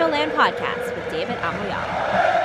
Calcioland Podcast with David Amoyala.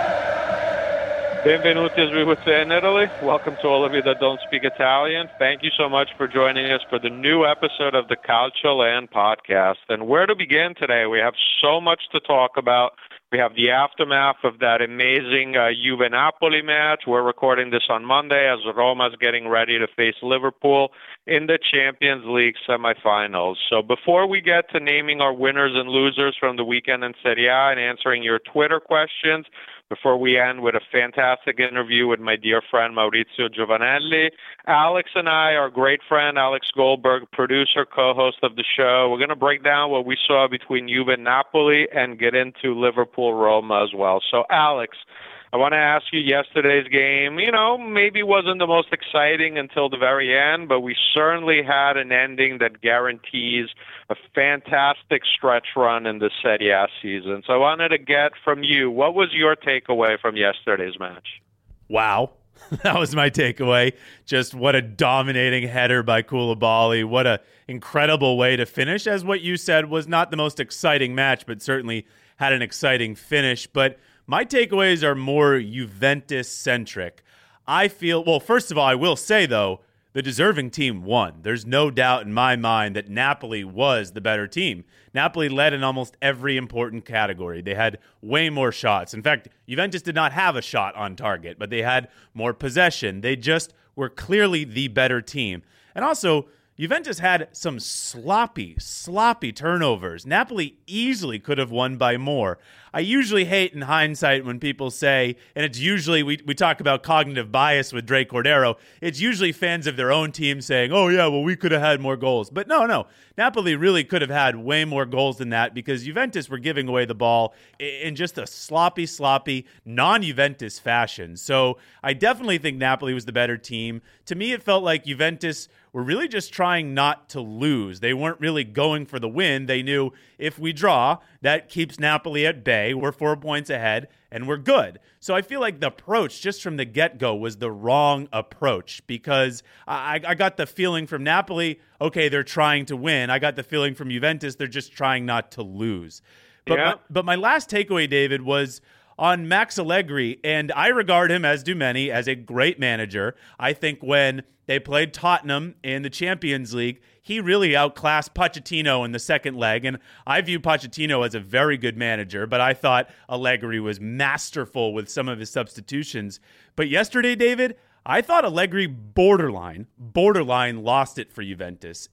Benvenuti, as we would say in Italy. Welcome to all of you that don't speak Italian. Thank you so much for joining us for the new episode of the Calcioland Podcast. And where to begin today? We have so much to talk about. We have the aftermath of that amazing Juve-Napoli match. We're recording this on Monday as Roma's getting ready to face Liverpool in the Champions League semifinals. So before we get to naming our winners and losers from the weekend in Serie A and answering your Twitter questions, before we end with a fantastic interview with my dear friend Maurizio Giovanelli, Alex and I, our great friend Alex Goldberg, producer, co-host of the show, we're going to break down what we saw between Juve and Napoli and get into Liverpool-Roma as well. So, Alex, I want to ask you, yesterday's game, maybe wasn't the most exciting until the very end, but we certainly had an ending that guarantees a fantastic stretch run in the Serie A season. So I wanted to get from you, what was your takeaway from yesterday's match? Wow. That was my takeaway. Just what a dominating header by Koulibaly. What an incredible way to finish. As what you said was not the most exciting match, but certainly had an exciting finish. But my takeaways are more Juventus-centric. I feel, well, first of all, I will say, though, the deserving team won. There's no doubt in my mind that Napoli was the better team. Napoli led in almost every important category. They had way more shots. In fact, Juventus did not have a shot on target, but they had more possession. They just were clearly the better team. And also, Juventus had some sloppy turnovers. Napoli easily could have won by more. I usually hate in hindsight when people say, and it's usually, we talk about cognitive bias with Dre Cordero, it's usually fans of their own team saying, oh yeah, well we could have had more goals. But no, Napoli really could have had way more goals than that because Juventus were giving away the ball in just a sloppy, non-Juventus fashion. So I definitely think Napoli was the better team. To me, it felt like Juventus were really just trying not to lose. They weren't really going for the win. They knew if we draw, that keeps Napoli at bay. We're 4 points ahead, and we're good. So I feel like the approach just from the get-go was the wrong approach because I got the feeling from Napoli, okay, they're trying to win. I got the feeling from Juventus, they're just trying not to lose. But my last takeaway, David, was on Max Allegri, and I regard him, as do many, as a great manager. I think when they played Tottenham in the Champions League, he really outclassed Pochettino in the second leg, and I view Pochettino as a very good manager, but I thought Allegri was masterful with some of his substitutions. But yesterday, David, I thought Allegri borderline lost it for Juventus.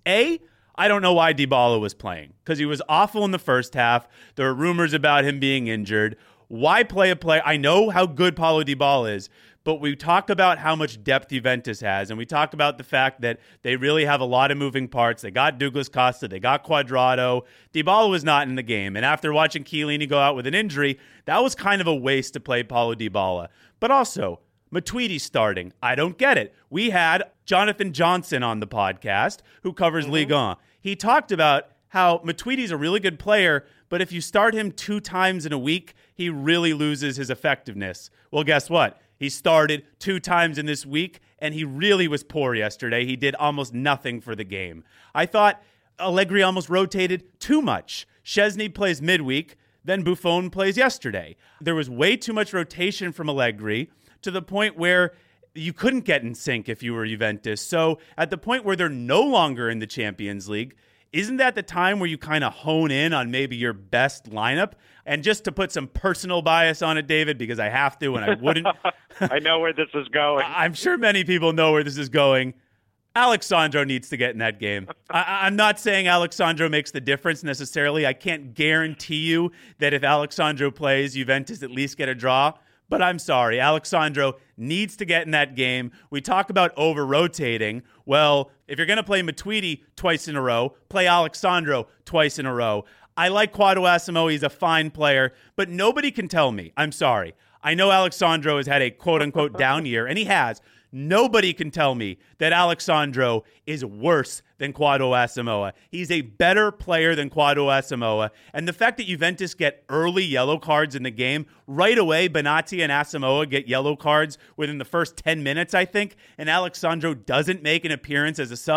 I don't know why Dybala was playing, because he was awful in the first half. There were rumors about him being injured. Why play a player? I know how good Paulo Dybala is, but we talk about how much depth Juventus has, and we talk about the fact that they really have a lot of moving parts. They got Douglas Costa, they got Cuadrado. Dybala was not in the game, and after watching Chiellini go out with an injury, that was kind of a waste to play Paulo Dybala. But also, Matuidi starting. I don't get it. We had Jonathan Johnson on the podcast, who covers Ligue 1. He talked about how Matuidi's a really good player, but if you start him 2 times in a week, he really loses his effectiveness. Well, guess what? He started 2 times in this week, and he really was poor yesterday. He did almost nothing for the game. I thought Allegri almost rotated too much. Szczesny plays midweek, then Buffon plays yesterday. There was way too much rotation from Allegri to the point where you couldn't get in sync if you were Juventus. So at the point where they're no longer in the Champions League, isn't that the time where you kind of hone in on maybe your best lineup? And just to put some personal bias on it, David, because I have to and I wouldn't. I know where this is going. I'm sure many people know where this is going. Alex Sandro needs to get in that game. I'm not saying Alex Sandro makes the difference necessarily. I can't guarantee you that if Alex Sandro plays, Juventus at least get a draw. But I'm sorry, Alex Sandro needs to get in that game. We talk about over-rotating. Well, if you're going to play Matuidi twice in a row, play Alex Sandro twice in a row. I like Kwadwo Asamoah. He's a fine player, but nobody can tell me. I'm sorry. I know Alex Sandro has had a quote-unquote down year, and he has. Nobody can tell me that Alex Sandro is worse than Kwadwo Asamoah. He's a better player than Kwadwo Asamoah. And the fact that Juventus get early yellow cards in the game, right away, Benatia and Asamoah get yellow cards within the first 10 minutes, I think, and Alex Sandro doesn't make an appearance as a sub,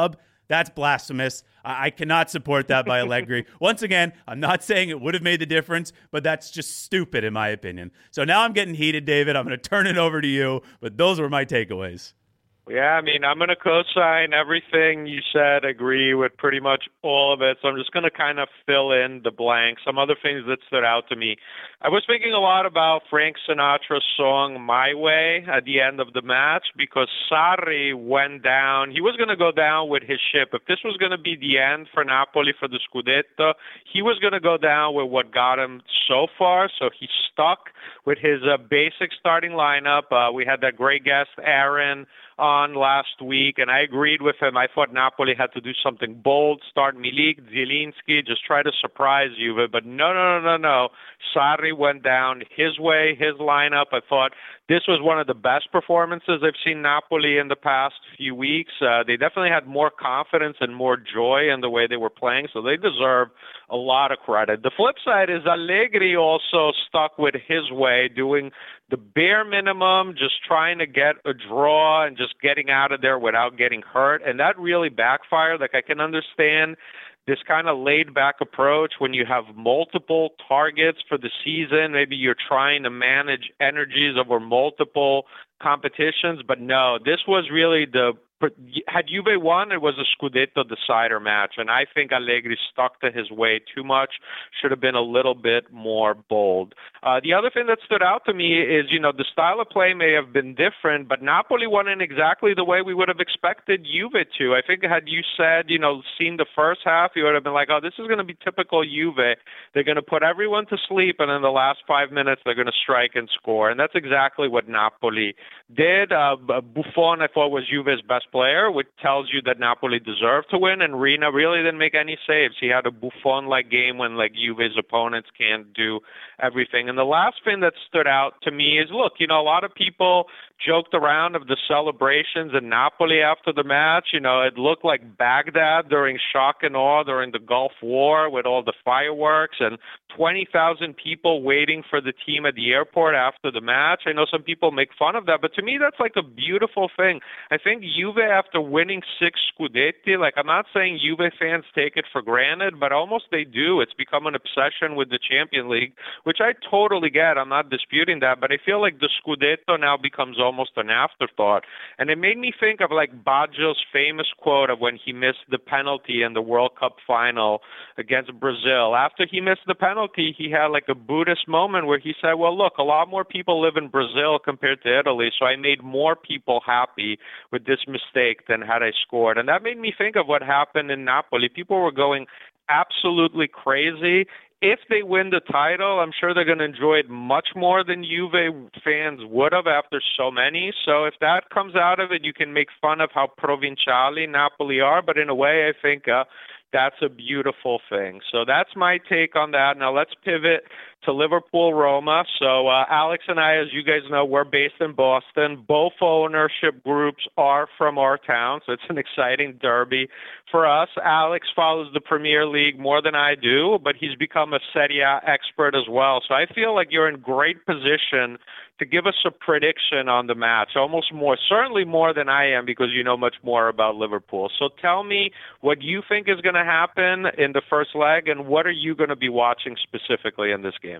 That's blasphemous. I cannot support that by Allegri. Once again, I'm not saying it would have made the difference, but that's just stupid in my opinion. So now I'm getting heated, David. I'm going to turn it over to you, but those were my takeaways. Yeah, I mean, I'm going to co-sign everything you said, agree with pretty much all of it. So I'm just going to kind of fill in the blanks. Some other things that stood out to me. I was thinking a lot about Frank Sinatra's song My Way at the end of the match because Sarri went down. He was going to go down with his ship. If this was going to be the end for Napoli for the Scudetto, he was going to go down with what got him so far. So he stuck with his basic starting lineup. We had that great guest, Aaron, on last week, and I agreed with him. I thought Napoli had to do something bold, start Milik, Zielinski, just try to surprise Juve. But no. Sarri went down his way, his lineup. I thought this was one of the best performances I've seen Napoli in the past few weeks. They definitely had more confidence and more joy in the way they were playing, so they deserve a lot of credit. The flip side is Allegri also stuck with his way, doing the bare minimum, just trying to get a draw and just getting out of there without getting hurt. And that really backfired. Like, I can understand this kind of laid-back approach when you have multiple targets for the season. Maybe you're trying to manage energies over multiple competitions. But no, this was really had Juve won, it was a Scudetto decider match, and I think Allegri stuck to his way too much, should have been a little bit more bold. The other thing that stood out to me is, the style of play may have been different, but Napoli won in exactly the way we would have expected Juve to. I think had you said, seen the first half, you would have been like, oh, this is going to be typical Juve. They're going to put everyone to sleep, and in the last 5 minutes, they're going to strike and score, and that's exactly what Napoli did. Buffon, I thought, was Juve's best player, which tells you that Napoli deserved to win, and Reina really didn't make any saves. He had a Buffon-like game when Juve's opponents can't do everything. And the last thing that stood out to me is, look, a lot of people joked around of the celebrations in Napoli after the match. It looked like Baghdad during shock and awe during the Gulf War with all the fireworks and 20,000 people waiting for the team at the airport after the match. I know some people make fun of that, but to me, that's like a beautiful thing. I think Juve, after winning 6 Scudetti, I'm not saying Juve fans take it for granted, but almost they do. It's become an obsession with the Champions League, which I totally get. I'm not disputing that, but I feel like the Scudetto now becomes almost an afterthought. And it made me think of Baggio's famous quote of when he missed the penalty in the World Cup final against Brazil. After he missed the penalty, he had a Buddhist moment where he said, well, look, a lot more people live in Brazil compared to Italy, so I made more people happy with this mistake than had I scored. And that made me think of what happened in Napoli. People were going absolutely crazy. If they win the title, I'm sure they're going to enjoy it much more than Juve fans would have after so many. So if that comes out of it, you can make fun of how provinciali Napoli are, but in a way, I think that's a beautiful thing. So that's my take on that. Now let's pivot to Liverpool-Roma. So Alex and I, as you guys know, we're based in Boston. Both ownership groups are from our town, so it's an exciting derby for us. Alex follows the Premier League more than I do, but he's become a Serie A expert as well. So I feel like you're in great position to give us a prediction on the match, certainly more than I am, because you know much more about Liverpool. So tell me what you think is going to happen in the first leg, and what are you going to be watching specifically in this game?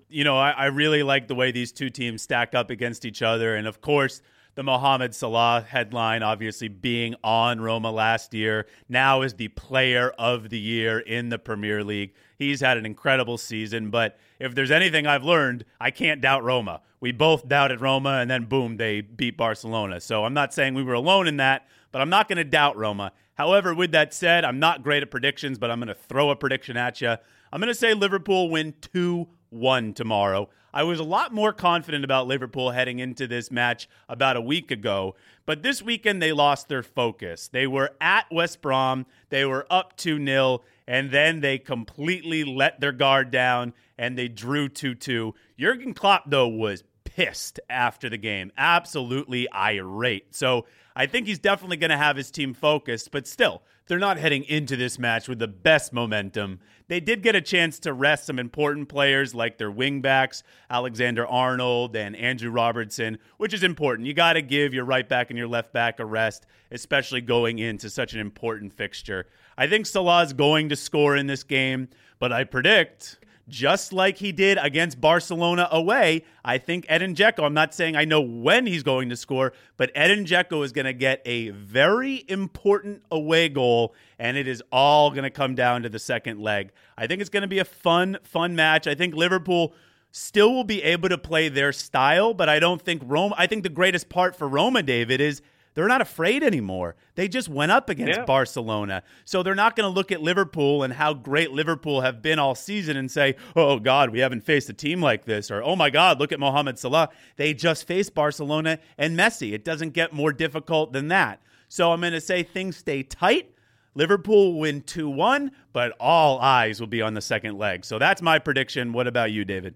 I really like the way these two teams stack up against each other. And, of course, the Mohamed Salah headline, obviously being on Roma last year, now is the player of the year in the Premier League. He's had an incredible season, but if there's anything I've learned, I can't doubt Roma. We both doubted Roma, and then, boom, they beat Barcelona. So I'm not saying we were alone in that, but I'm not going to doubt Roma. However, with that said, I'm not great at predictions, but I'm going to throw a prediction at you. I'm going to say Liverpool win 2-1 tomorrow. I was a lot more confident about Liverpool heading into this match about a week ago, but this weekend they lost their focus. They were at West Brom, they were up 2-0, and then they completely let their guard down and they drew 2-2. Jurgen Klopp, though, was pissed after the game, absolutely irate. So I think he's definitely going to have his team focused, but still, they're not heading into this match with the best momentum. They did get a chance to rest some important players like their wingbacks, Alexander Arnold and Andrew Robertson, which is important. You got to give your right back and your left back a rest, especially going into such an important fixture. I think Salah's going to score in this game, but I predict, just like he did against Barcelona away, I think Edin Dzeko, I'm not saying I know when he's going to score, but Edin Dzeko is going to get a very important away goal, and it is all going to come down to the second leg. I think it's going to be a fun match. I think Liverpool still will be able to play their style, but I don't think Roma. I think the greatest part for Roma, David, is they're not afraid anymore. They just went up against Barcelona. So they're not going to look at Liverpool and how great Liverpool have been all season and say, oh, God, we haven't faced a team like this. Or, oh, my God, look at Mohamed Salah. They just faced Barcelona and Messi. It doesn't get more difficult than that. So I'm going to say things stay tight. Liverpool win 2-1, but all eyes will be on the second leg. So that's my prediction. What about you, David?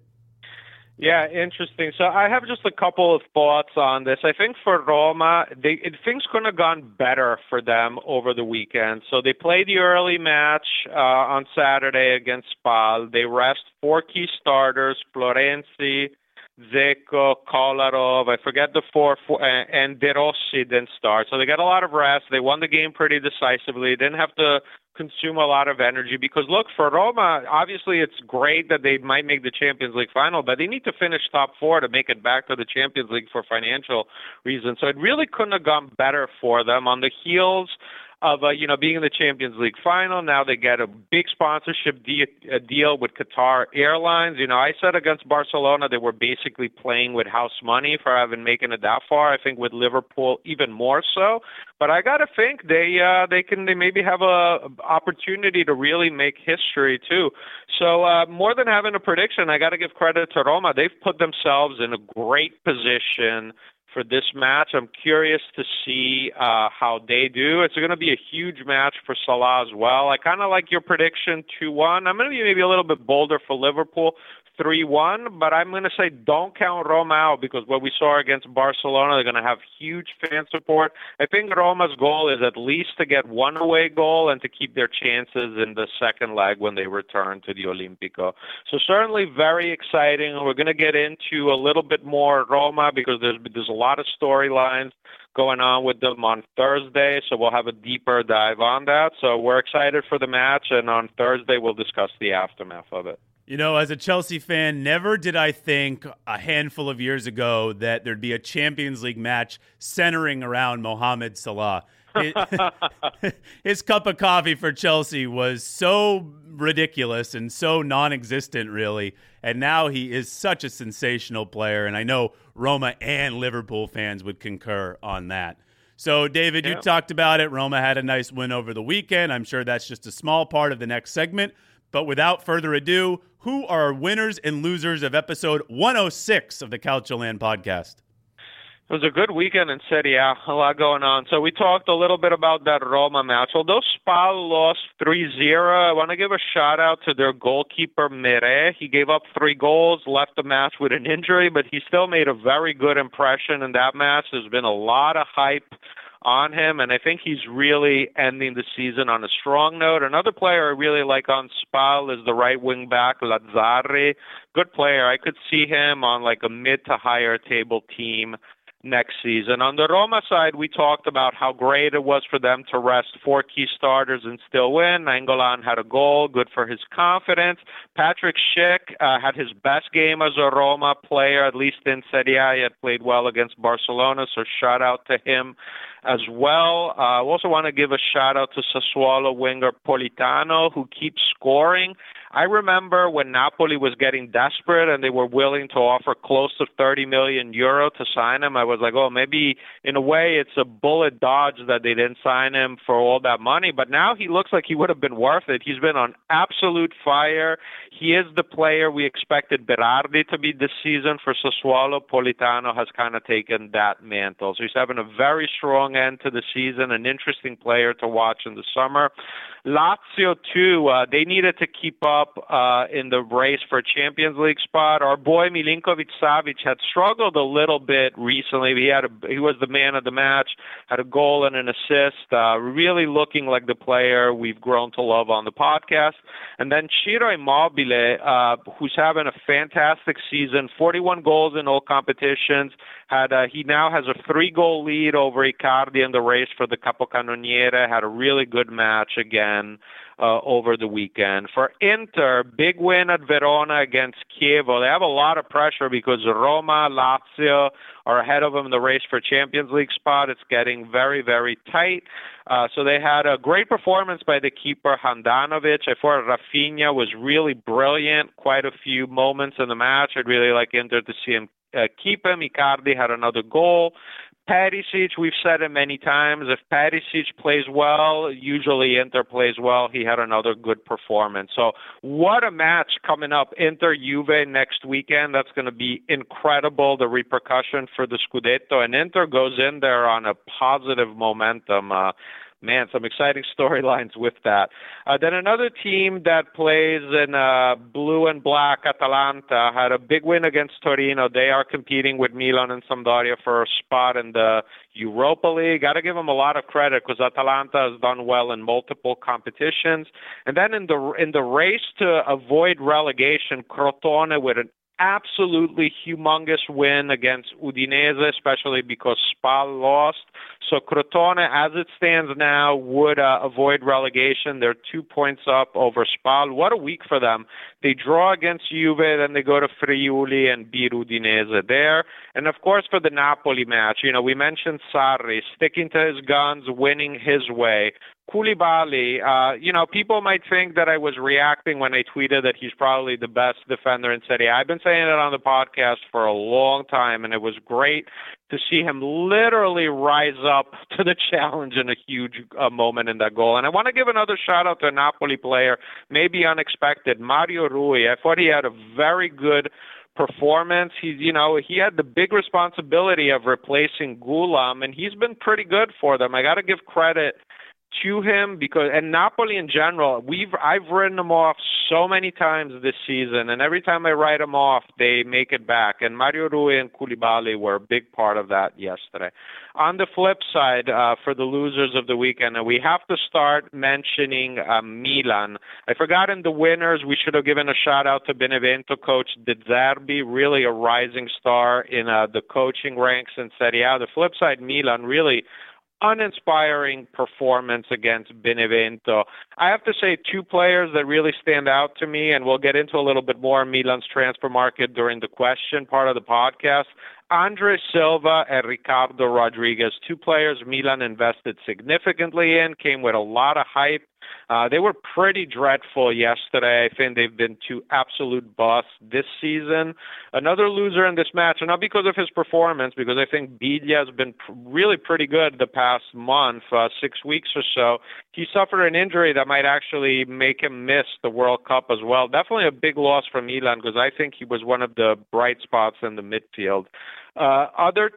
Yeah, interesting. So I have just a couple of thoughts on this. I think for Roma, things couldn't have gone better for them over the weekend. So they played the early match on Saturday against Spal. They rest 4 key starters, Florenzi, Dzeko, Kolarov, I forget the four, and De Rossi didn't start. So they got a lot of rest. They won the game pretty decisively. They didn't have to consume a lot of energy because, look, for Roma, obviously it's great that they might make the Champions League final, but they need to finish top 4 to make it back to the Champions League for financial reasons. So it really couldn't have gone better for them on the heels of being in the Champions League final. Now they get a big sponsorship deal with Qatar Airlines. I said against Barcelona they were basically playing with house money for having making it that far. I think with Liverpool even more so. But I got to think they maybe have a opportunity to really make history too. So more than having a prediction, I got to give credit to Roma. They've put themselves in a great position for this match. I'm curious to see how they do. It's going to be a huge match for Salah as well. I kind of like your prediction 2-1. I'm going to be maybe a little bit bolder for Liverpool, 3-1, but I'm going to say don't count Roma out because what we saw against Barcelona, they're going to have huge fan support. I think Roma's goal is at least to get one away goal and to keep their chances in the second leg when they return to the Olimpico. So certainly very exciting. We're going to get into a little bit more Roma because there's a lot of storylines going on with them on Thursday, so we'll have a deeper dive on that. So we're excited for the match, and on Thursday we'll discuss the aftermath of it. As a Chelsea fan, never did I think a handful of years ago that there'd be a Champions League match centering around Mohamed Salah. His cup of coffee for Chelsea was so ridiculous and so non-existent, really. And now he is such a sensational player, and I know Roma and Liverpool fans would concur on that. So, David, you talked about it. Roma had a nice win over the weekend. I'm sure that's just a small part of the next segment. But without further ado, who are our winners and losers of episode 106 of the Calciolan podcast? It was a good weekend in Serie A, a lot going on. So we talked a little bit about that Roma match. Although Spal lost 3-0, I want to give a shout-out to their goalkeeper, Mere. He gave up 3 goals, left the match with an injury, but he still made a very good impression in that match. There's been a lot of hype on him, and I think he's really ending the season on a strong note. Another player I really like on Spal is the right wing back, Lazzari. Good player. I could see him on like a mid to higher table team next season. On the Roma side, we talked about how great it was for them to rest 4 key starters and still win. Nainggolan had a goal, good for his confidence. Patrick Schick had his best game as a Roma player, at least in Serie A. He had played well against Barcelona, so shout out to him as well. I also want to give a shout out to Sassuolo winger Politano, who keeps scoring. I remember when Napoli was getting desperate and they were willing to offer close to 30 million euro to sign him. I was like, oh, maybe in a way it's a bullet dodge that they didn't sign him for all that money. But now he looks like he would have been worth it. He's been on absolute fire. He is the player we expected Berardi to be this season for Sassuolo. Politano has kind of taken that mantle. So he's having a very strong end to the season, an interesting player to watch in the summer. Lazio, too, they needed to keep up in the race for Champions League spot. Our boy Milinkovic-Savic had struggled a little bit recently. He was the man of the match, had a goal and an assist, really looking like the player we've grown to love on the podcast. And then Ciro Immobile, who's having a fantastic season, 41 goals in all competitions. He now has a 3-goal lead over Icardi in the race for the Capocannoniere. Had a really good match again over the weekend. For Inter, big win at Verona against Chievo. They have a lot of pressure because Roma, Lazio are ahead of them in the race for Champions League spot. It's getting very, very tight. So they had a great performance by the keeper, Handanovic. I thought Rafinha was really brilliant. Quite a few moments in the match. I'd really like Inter to see him keep him. Icardi had another goal. Perisic, we've said it many times, if Perisic plays well, usually Inter plays well. He had another good performance. So what a match coming up. Inter-Juve next weekend. That's going to be incredible, the repercussion for the Scudetto. And Inter goes in there on a positive momentum. Man, some exciting storylines with that. Then another team that plays in blue and black, Atalanta, had a big win against Torino. They are competing with Milan and Sampdoria for a spot in the Europa League. Got to give them a lot of credit because Atalanta has done well in multiple competitions. And then in the race to avoid relegation, Crotone with an absolutely humongous win against Udinese, especially because Spal lost. So Crotone, as it stands now, would avoid relegation. They're 2 points up over Spal. What a week for them. They draw against Juve, then they go to Friuli and beat Udinese there. And, of course, for the Napoli match, we mentioned Sarri sticking to his guns, winning his way. Koulibaly, people might think that I was reacting when I tweeted that he's probably the best defender in Serie A. I've been saying it on the podcast for a long time, and it was great to see him literally rise up to the challenge in a huge moment in that goal. And I want to give another shout-out to a Napoli player, maybe unexpected, Mario Rui. I thought he had a very good performance. He had the big responsibility of replacing Gulam, and he's been pretty good for them. I got to give credit to him and Napoli in general, I've written them off so many times this season, and every time I write them off, they make it back. And Mario Rui and Koulibaly were a big part of that yesterday. On the flip side, for the losers of the weekend, we have to start mentioning Milan. I forgot in the winners, we should have given a shout out to Benevento coach De Zerbi, really a rising star in the coaching ranks in Serie A. The flip side, Milan, really uninspiring performance against Benevento. I have to say 2 players that really stand out to me, and we'll get into a little bit more Milan's transfer market during the question part of the podcast. Andre Silva and Ricardo Rodriguez, 2 players Milan invested significantly in, came with a lot of hype. They were pretty dreadful yesterday. I think they've been 2 absolute busts this season. Another loser in this match, and not because of his performance, because I think Biglia has been really pretty good the past month, 6 weeks or so. He suffered an injury that might actually make him miss the World Cup as well. Definitely a big loss for Milan because I think he was one of the bright spots in the midfield. Other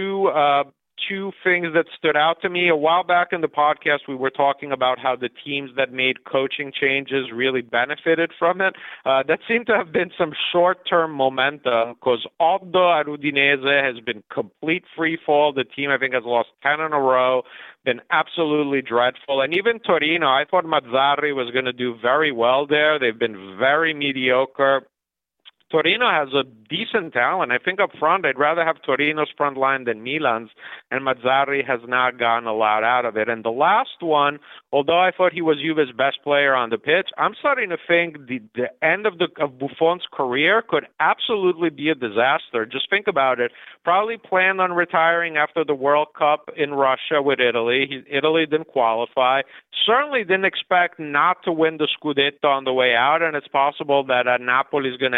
two things that stood out to me. A while back in the podcast, we were talking about how the teams that made coaching changes really benefited from it. That seemed to have been some short-term momentum because Oddo at Udinese has been complete free fall. The team, I think, has lost 10 in a row, been absolutely dreadful. And even Torino, I thought Mazzarri was going to do very well there. They've been very mediocre. Torino has a decent talent. I think up front, I'd rather have Torino's front line than Milan's, and Mazzarri has not gotten a lot out of it. And the last one, although I thought he was Juve's best player on the pitch, I'm starting to think the end of Buffon's career could absolutely be a disaster. Just think about it. Probably planned on retiring after the World Cup in Russia with Italy. Italy didn't qualify. Certainly didn't expect not to win the Scudetto on the way out, and it's possible that Napoli is going to end his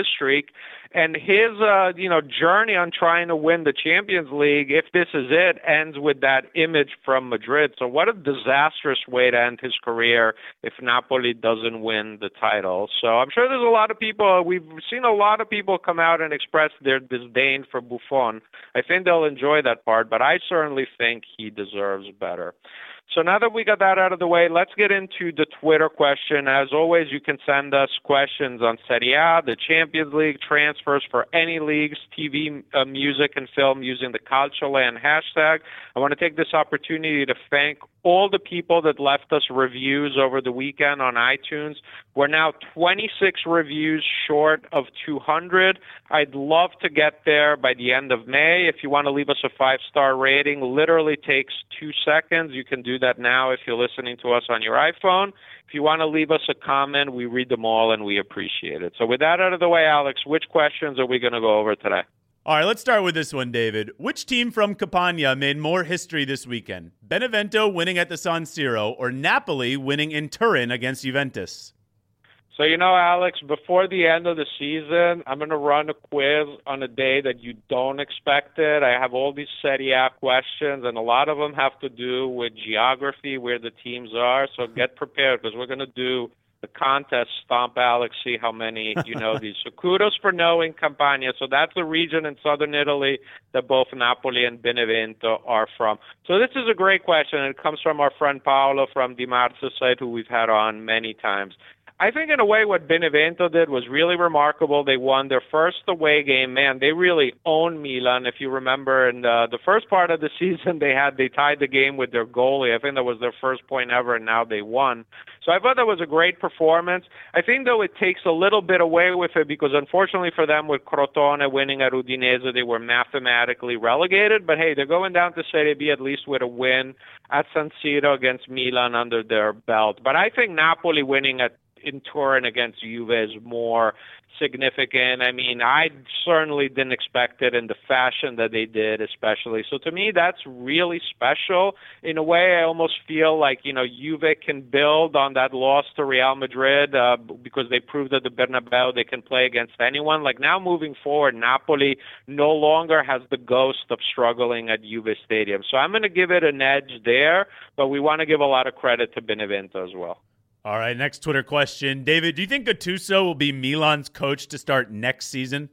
streak. And his, journey on trying to win the Champions League, if this is it, ends with that image from Madrid. So what a disastrous way to end his career if Napoli doesn't win the title. So I'm sure there's a lot of people, we've seen a lot of people come out and express their disdain for Buffon. I think they'll enjoy that part, but I certainly think he deserves better. So now that we got that out of the way, let's get into the Twitter question. As always, you can send us questions on Serie A, the Champions League, transfers for any leagues, TV, music, and film using the Calcioland hashtag. I want to take this opportunity to thank all the people that left us reviews over the weekend on iTunes. We're now 26 reviews short of 200. I'd love to get there by the end of May. If you want to leave us a 5-star rating, literally takes 2 seconds. You can do that now if you're listening to us on your iPhone. If you want to leave us a comment, we read them all and we appreciate it. So with that out of the way, Alex, which questions are we going to go over today? All right, let's start with this one, David. Which team from Campania made more history this weekend? Benevento winning at the San Siro or Napoli winning in Turin against Juventus? So, Alex, before the end of the season, I'm going to run a quiz on a day that you don't expect it. I have all these Serie A questions, and a lot of them have to do with geography, where the teams are. So get prepared, because we're going to do the contest, Stomp Alex, see how many you know these. So kudos for knowing Campania. So that's the region in southern Italy that both Napoli and Benevento are from. So this is a great question, and it comes from our friend Paolo from Di Marzio site, who we've had on many times. I think in a way what Benevento did was really remarkable. They won their first away game. Man, they really owned Milan. If you remember, in the first part of the season, they tied the game with their goalie. I think that was their first point ever, and now they won. So I thought that was a great performance. I think, though, it takes a little bit away with it because, unfortunately for them, with Crotone winning at Udinese, they were mathematically relegated. But, hey, they're going down to Serie B at least with a win at San Siro against Milan under their belt. But I think Napoli winning in Turin against Juve is more significant. I mean, I certainly didn't expect it in the fashion that they did, especially. So to me, that's really special. In a way, I almost feel like, Juve can build on that loss to Real Madrid because they proved at the Bernabeu they can play against anyone. Like now moving forward, Napoli no longer has the ghost of struggling at Juve Stadium. So I'm going to give it an edge there, but we want to give a lot of credit to Benevento as well. All right, next Twitter question. David, do you think Gattuso will be Milan's coach to start next season?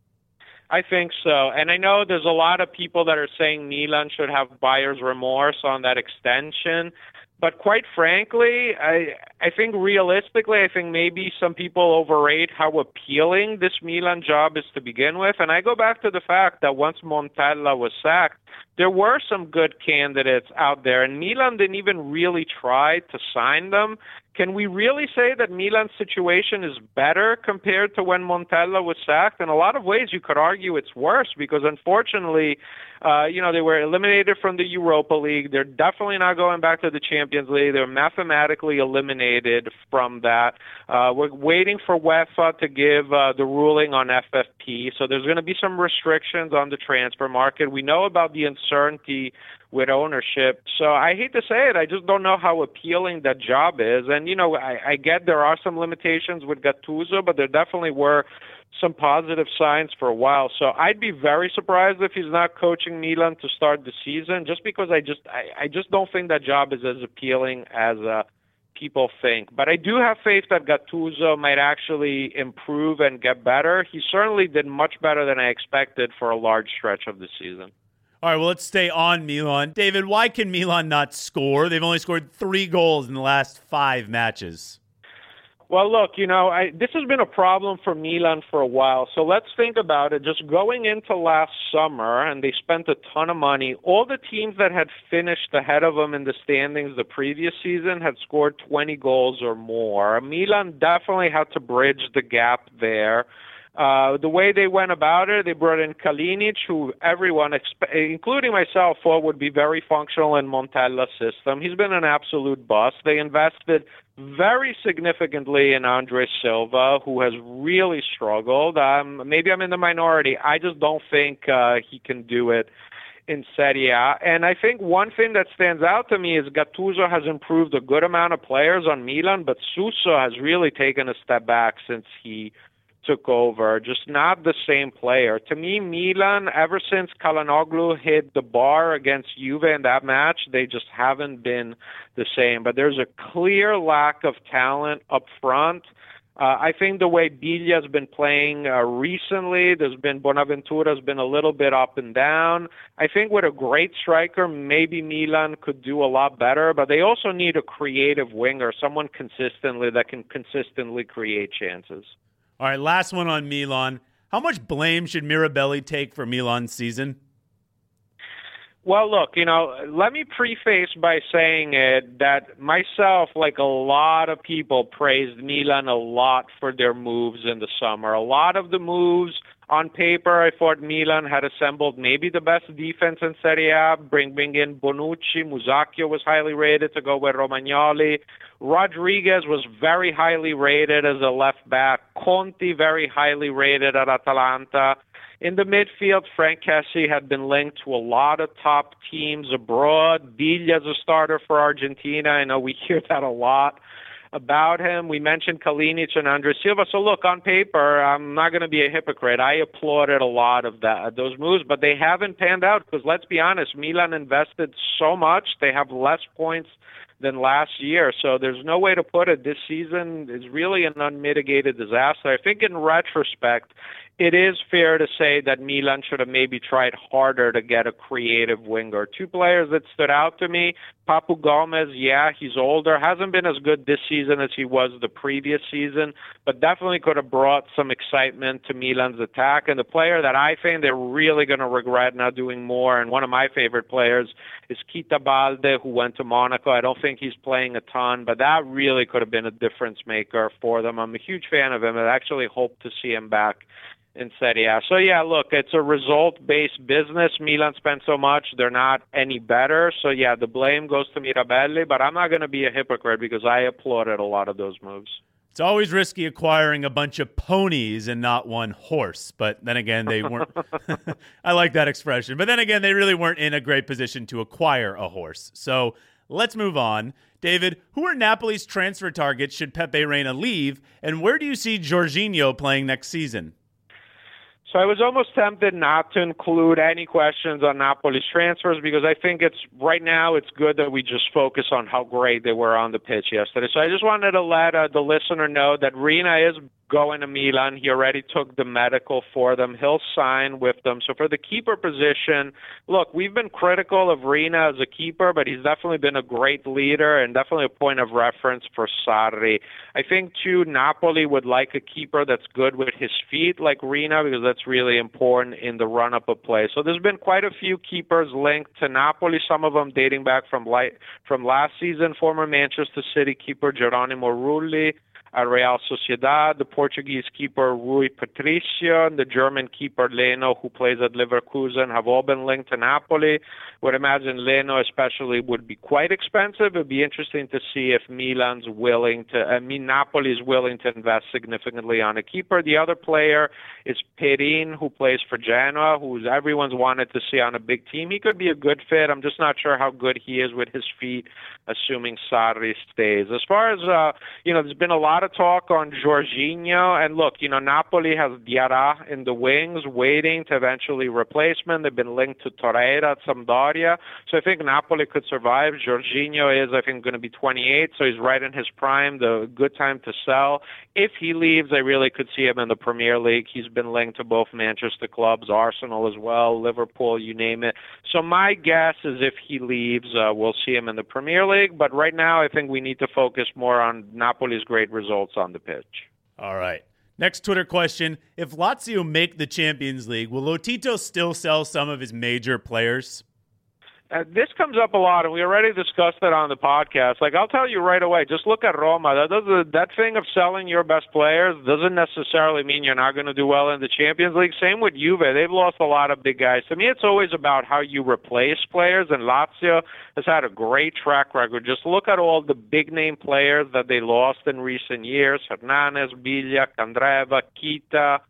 I think so. And I know there's a lot of people that are saying Milan should have buyer's remorse on that extension. But quite frankly, I think realistically, I think maybe some people overrate how appealing this Milan job is to begin with. And I go back to the fact that once Montella was sacked, there were some good candidates out there, and Milan didn't even really try to sign them. Can we really say that Milan's situation is better compared to when Montella was sacked? In a lot of ways, you could argue it's worse because, unfortunately, they were eliminated from the Europa League. They're definitely not going back to the Champions League. They're mathematically eliminated from that. We're waiting for UEFA to give the ruling on FFP, so there's going to be some restrictions on the transfer market. We know about the uncertainty with ownership. So I hate to say it, I just don't know how appealing that job is. And, I get there are some limitations with Gattuso, but there definitely were some positive signs for a while. So I'd be very surprised if he's not coaching Milan to start the season, just because I just don't think that job is as appealing as people think. But I do have faith that Gattuso might actually improve and get better. He certainly did much better than I expected for a large stretch of the season. All right, well, let's stay on Milan. David, why can Milan not score? They've only scored 3 goals in the last 5 matches. Well, look, this has been a problem for Milan for a while. So let's think about it. Just going into last summer, and they spent a ton of money, all the teams that had finished ahead of them in the standings the previous season had scored 20 goals or more. Milan definitely had to bridge the gap there. The way they went about it, they brought in Kalinic, who everyone, including myself, thought would be very functional in Montella's system. He's been an absolute bust. They invested very significantly in Andre Silva, who has really struggled. Maybe I'm in the minority. I just don't think he can do it in Serie A. And I think one thing that stands out to me is Gattuso has improved a good amount of players on Milan, but Suso has really taken a step back since he took over. Just not the same player. To me, Milan, ever since Calhanoglu hit the bar against Juve in that match, they just haven't been the same. But there's a clear lack of talent up front. I think the way Biglia has been playing recently, Bonaventura's been a little bit up and down. I think with a great striker, maybe Milan could do a lot better, but they also need a creative winger, someone that can consistently create chances. All right, last one on Milan. How much blame should Mirabelli take for Milan's season? Well, look, let me preface by saying that myself, like a lot of people, praised Milan a lot for their moves in the summer. A lot of the moves on paper, I thought Milan had assembled maybe the best defense in Serie A, bringing in Bonucci. Musacchio was highly rated to go with Romagnoli. Rodriguez was very highly rated as a left back. Conti very highly rated at Atalanta. In the midfield, Frank Kessie had been linked to a lot of top teams abroad. Biglia's a starter for Argentina. I know we hear that a lot about him. We mentioned Kalinic and Andres Silva. So look, on paper, I'm not going to be a hypocrite. I applauded a lot of those moves, but they haven't panned out because let's be honest, Milan invested so much. They have less points than last year. So there's no way to put it. This season is really an unmitigated disaster. I think in retrospect, it is fair to say that Milan should have maybe tried harder to get a creative winger. Two players that stood out to me, Papu Gomez, yeah, he's older, hasn't been as good this season as he was the previous season, but definitely could have brought some excitement to Milan's attack. And the player that I think they're really going to regret not doing more, and one of my favorite players, is Keita Balde, who went to Monaco. I don't think he's playing a ton, but that really could have been a difference maker for them. I'm a huge fan of him. I actually hope to see him back in Serie A. So, yeah, look, it's a result-based business. Milan spent so much, they're not any better. So, yeah, the blame goes to Mirabelli, but I'm not going to be a hypocrite because I applauded a lot of those moves. It's always risky acquiring a bunch of ponies and not one horse. But then again, they weren't. I like that expression. But then again, they really weren't in a great position to acquire a horse. So let's move on. David, who are Napoli's transfer targets should Pepe Reina leave? And where do you see Jorginho playing next season? So I was almost tempted not to include any questions on Napoli's transfers because I think right now it's good that we just focus on how great they were on the pitch yesterday. So I just wanted to let the listener know that Reina is going to Milan. He already took the medical for them. He'll sign with them. So for the keeper position, look, we've been critical of Reina as a keeper, but he's definitely been a great leader and definitely a point of reference for Sarri. I think, too, Napoli would like a keeper that's good with his feet like Reina because that's really important in the run-up of play. So there's been quite a few keepers linked to Napoli, some of them dating back from last season. Former Manchester City keeper Geronimo Rulli at Real Sociedad, the Portuguese keeper Rui Patricio, and the German keeper Leno, who plays at Leverkusen, have all been linked to Napoli. Would imagine Leno especially would be quite expensive. It would be interesting to see if Napoli is willing to invest significantly on a keeper. The other player is Perin, who plays for Genoa, who everyone's wanted to see on a big team. He could be a good fit. I'm just not sure how good he is with his feet, assuming Sarri stays. As far as, there's been a lot of talk on Jorginho, and look, Napoli has Diarra in the wings waiting to eventually replace him. They've been linked to Torreira at Sampdoria, so I think Napoli could survive. Jorginho is, I think, going to be 28, so he's right in his prime, the good time to sell. If he leaves, I really could see him in the Premier League. He's been linked to both Manchester clubs, Arsenal as well, Liverpool, you name it. So my guess is if he leaves, we'll see him in the Premier League, but right now I think we need to focus more on Napoli's great results on the pitch. All right. Next Twitter question. If Lazio make the Champions League, will Lotito still sell some of his major players? This comes up a lot, and we already discussed it on the podcast. I'll tell you right away, just look at Roma. That thing of selling your best players doesn't necessarily mean you're not going to do well in the Champions League. Same with Juve. They've lost a lot of big guys. To me, it's always about how you replace players, and Lazio has had a great track record. Just look at all the big-name players that they lost in recent years: Hernanes, Biglia, Candreva, Kita.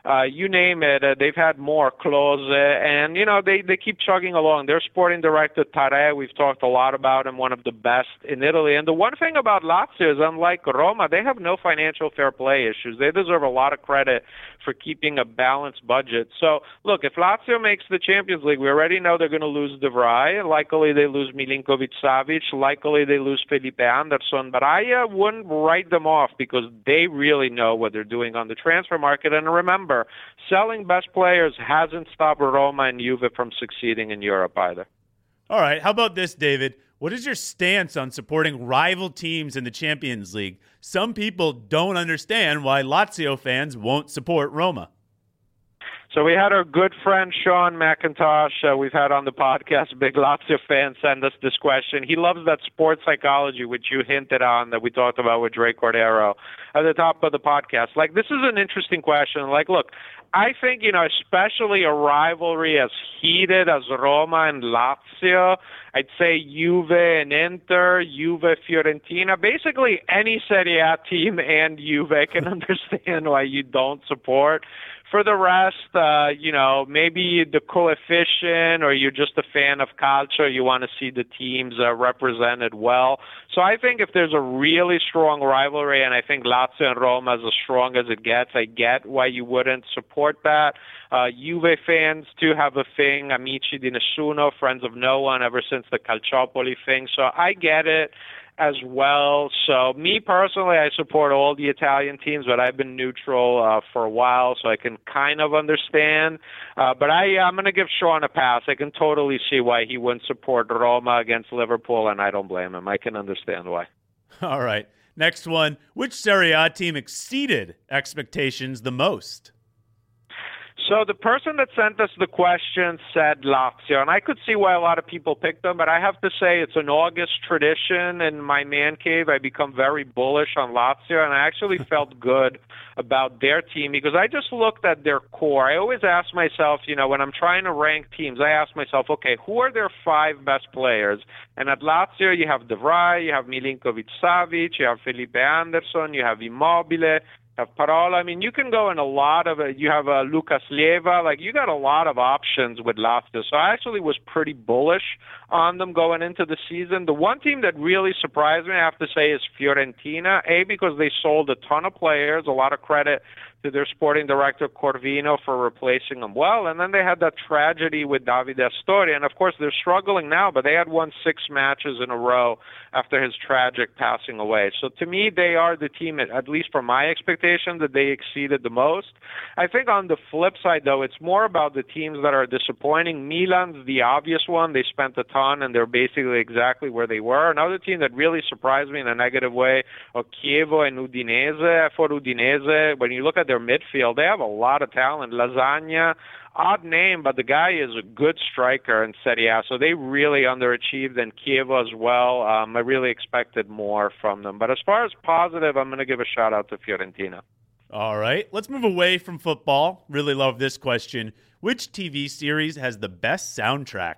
you name it. They've had more Klose, and they keep chugging along. Their sporting director Tare, we've talked a lot about him, one of the best in Italy. And the one thing about Lazio is, unlike Roma, they have no financial fair play issues. They deserve a lot of credit for keeping a balanced budget. So look, if Lazio makes the Champions League, we already know they're going to lose De Vrij. Likely they lose Milinkovic-Savic. Likely they lose Felipe Anderson. But I wouldn't write them off because they really know what they're doing on the transfer market. And remember, selling best players hasn't stopped Roma and Juve from succeeding in Europe either. All right. How about this, David? What is your stance on supporting rival teams in the Champions League? Some people don't understand why Lazio fans won't support Roma. So we had our good friend Sean McIntosh, we've had on the podcast, a big Lazio fan, send us this question. He loves that sports psychology, which you hinted on, that we talked about with Dre Cordero at the top of the podcast. Like, this is an interesting question. Like, look, I think, especially a rivalry as heated as Roma and Lazio, I'd say Juve and Inter, Juve, Fiorentina, basically any Serie A team and Juve, I can understand why you don't support. For the rest, maybe the coefficient, or you're just a fan of calcio, you want to see the teams represented well. So I think if there's a really strong rivalry, and I think Lazio and Roma is as strong as it gets, I get why you wouldn't support that. Juve fans, too, have a thing, amici di nessuno, friends of no one, ever since the Calciopoli thing. So I get it as well. So me personally, I support all the Italian teams, but I've been neutral for a while, so I can kind of understand. But I'm going to give Sean a pass. I can totally see why he wouldn't support Roma against Liverpool, and I don't blame him. I can understand why. All right. Next one. Which Serie A team exceeded expectations the most? So the person that sent us the question said Lazio, and I could see why a lot of people picked them, but I have to say it's an August tradition in my man cave. I become very bullish on Lazio, and I actually felt good about their team because I just looked at their core. I always ask myself, when I'm trying to rank teams, I ask myself, okay, who are their 5 best players? And at Lazio, you have De Vrij, you have Milinkovic-Savic, you have Felipe Anderson, you have Immobile, have Parola. I mean, you can go in a lot of it. You have Lucas Leiva. Like, you got a lot of options with Lazio. So I actually was pretty bullish on them going into the season. The one team that really surprised me, I have to say, is Fiorentina. Because they sold a ton of players, a lot of credit to their sporting director Corvino for replacing them well. And then they had that tragedy with Davide Astori. And, of course, they're struggling now, but they had won 6 matches in a row after his tragic passing away. So to me, they are the team, at least from my expectation, that they exceeded the most. I think on the flip side, though, it's more about the teams that are disappointing. Milan's the obvious one. They spent a ton, and they're basically exactly where they were. Another team that really surprised me in a negative way are Chievo and Udinese. For Udinese, when you look at their midfield, they have a lot of talent. Lasagna, odd name, but the guy is a good striker in Serie A, so they really underachieved, and Chievo as well. I really expected more from them. But as far as positive, I'm going to give a shout-out to Fiorentina. All right, let's move away from football. Really love this question. Which TV series has the best soundtrack?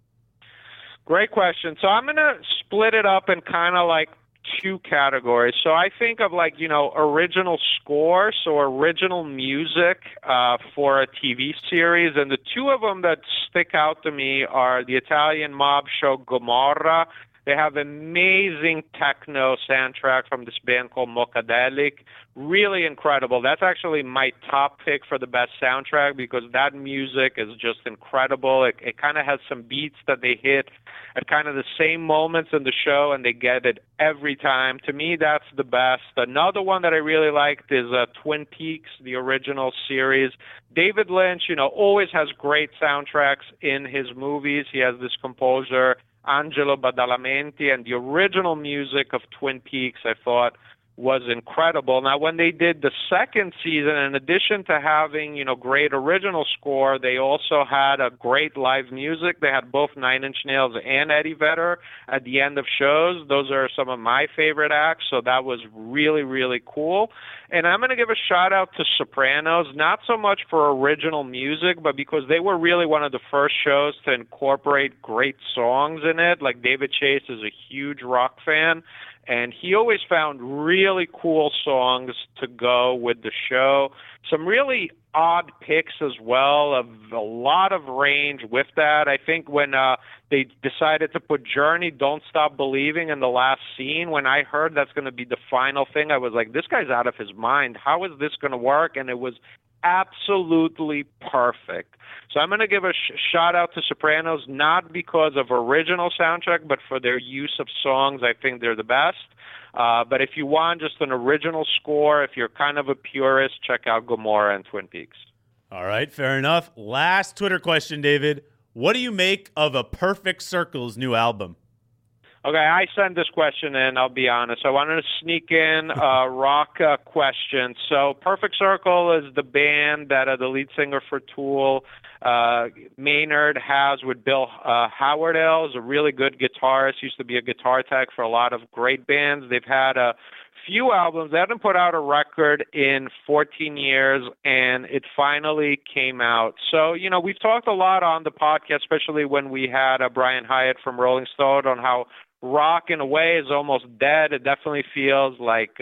Great question. So I'm going to split it up in kind of like 2 categories. So I think of original score, so original music for a TV series. And the 2 of them that stick out to me are the Italian mob show Gomorrah. They have amazing techno soundtrack from this band called Mocadelic. Really incredible. That's actually my top pick for the best soundtrack because that music is just incredible. It kind of has some beats that they hit at kind of the same moments in the show, and they get it every time. To me, that's the best. Another one that I really liked is Twin Peaks, the original series. David Lynch, always has great soundtracks in his movies. He has this composer, Angelo Badalamenti, and the original music of Twin Peaks, I thought, was incredible. Now, when they did the second season, in addition to having, great original score, they also had a great live music. They had both Nine Inch Nails and Eddie Vedder at the end of shows. Those are some of my favorite acts, so that was really, really cool. And I'm going to give a shout-out to Sopranos, not so much for original music, but because they were really one of the first shows to incorporate great songs in it. Like, David Chase is a huge rock fan, And he always found really cool songs to go with the show. Some really odd picks as well, of a lot of range with that. I think when they decided to put Journey, Don't Stop Believing in the last scene, when I heard that's going to be the final thing, I was like, this guy's out of his mind. How is this going to work? And it was absolutely perfect. So I'm going to give a shout out to Sopranos, not because of original soundtrack, but for their use of songs. I think they're the best. But if you want just an original score, if you're kind of a purist, check out Gomorrah and Twin Peaks. All right, fair enough. Last Twitter question, David. What do you make of A Perfect Circle's new album? Okay, I sent this question in, I'll be honest. I wanted to sneak in a rock question. So Perfect Circle is the band that the lead singer for Tool, Maynard, has with Bill Howardale. Is a really good guitarist, used to be a guitar tech for a lot of great bands. They've had a few albums. They haven't put out a record in 14 years, and it finally came out. So, you know, we've talked a lot on the podcast, especially when we had Brian Hyatt from Rolling Stone, on how rock in a way is almost dead. It definitely feels like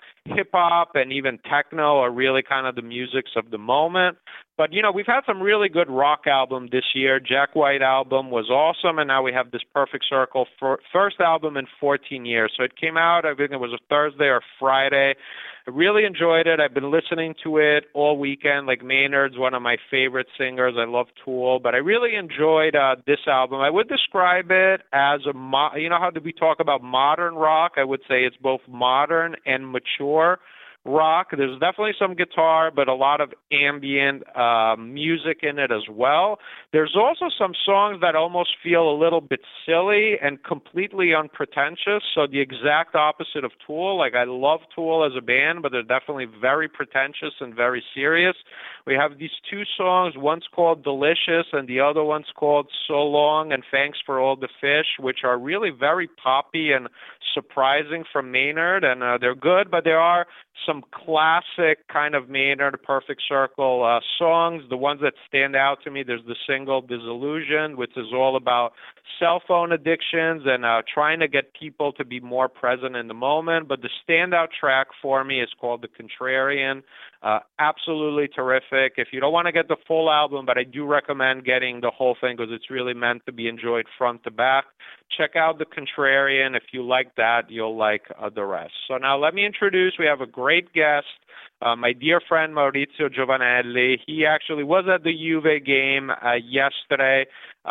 hip-hop and even techno are really kind of the musics of the moment. But, you know, we've had some really good rock album this year. Jack White album was awesome, and now we have this Perfect Circle first album in 14 years. So it came out, I think it was a Thursday or Friday. I really enjoyed it. I've been listening to it all weekend. Like, Maynard's one of my favorite singers. I love Tool, but I really enjoyed this album. I would describe it as you know how we talk about modern rock? I would say it's both modern and mature rock. There's definitely some guitar, but a lot of ambient music in it as well. There's also some songs that almost feel a little bit silly and completely unpretentious, so the exact opposite of Tool. Like, I love Tool as a band, but they're definitely very pretentious and very serious. We have these two songs, one's called Delicious and the other one's called So Long and Thanks for All the Fish, which are really very poppy and surprising from Maynard, and they're good, but there are some classic kind of Maynard Perfect Circle songs. The ones that stand out to me, there's the single Disillusion, which is all about cell phone addictions and trying to get people to be more present in the moment. But the standout track for me is called The Contrarian. Absolutely terrific. If you don't want to get the full album, but I do recommend getting the whole thing because it's really meant to be enjoyed front to back, check out The Contrarian. If you like that, you'll like the rest. So now let me introduce, we have a great guest, my dear friend Maurizio Giovanelli. He actually was at the Juve game yesterday.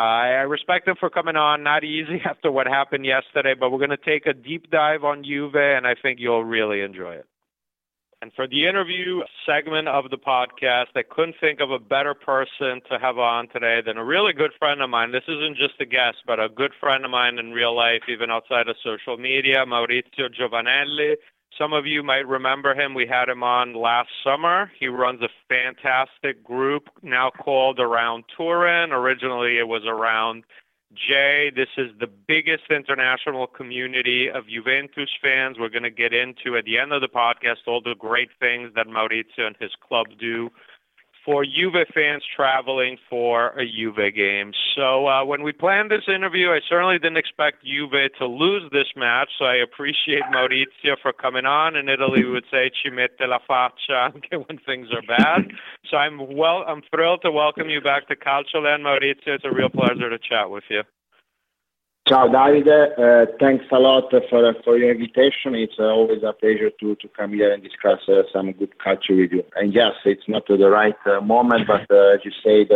I respect him for coming on. Not easy after what happened yesterday, but we're going to take a deep dive on Juve, and I think you'll really enjoy it. And for the interview segment of the podcast, I couldn't think of a better person to have on today than a really good friend of mine. This isn't just a guest, but a good friend of mine in real life, even outside of social media, Maurizio Giovanelli. Some of you might remember him. We had him on last summer. He runs a fantastic group now called Around Turin. Originally, it was Around Jay. This is the biggest international community of Juventus fans. We're going to get into, at the end of the podcast, all the great things that Maurizio and his club do for Juve fans traveling for a Juve game. So when we planned this interview, I certainly didn't expect Juve to lose this match, so I appreciate Maurizio for coming on. In Italy, we would say ci mette la faccia anche when things are bad. So I'm thrilled to welcome you back to Calcioland, Maurizio. It's a real pleasure to chat with you. Ciao Davide, thanks a lot for your invitation. It's always a pleasure to come here and discuss some good culture with you. And yes, it's not the right moment, but as you said,